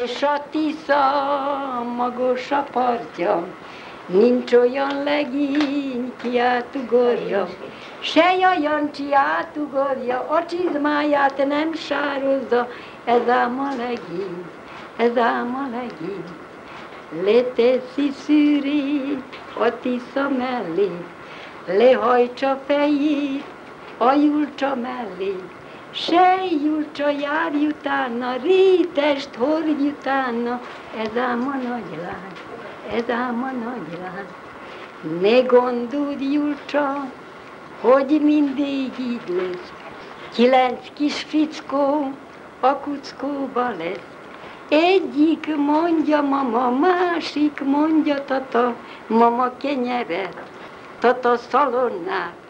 És a Tisza magos a partja, nincs olyan legény, ki átugorja, se Jajancsi átugorja, a csizmáját nem sározza, ez ám a legény, ez ám a legény. Leteszi szűrét a Tisza mellé, lehajtsa fejét a Julcsa mellé, se Julcsa járj utána, rétest hordj utána, ez ám a nagylány, ez ám a nagylány. Ne gondold, Julcsa, hogy mindig így lesz, 9 kis fickó a kuckóba lesz. Egyik mondja mama, másik mondja tata, mama kenyeret, tata szalonnát,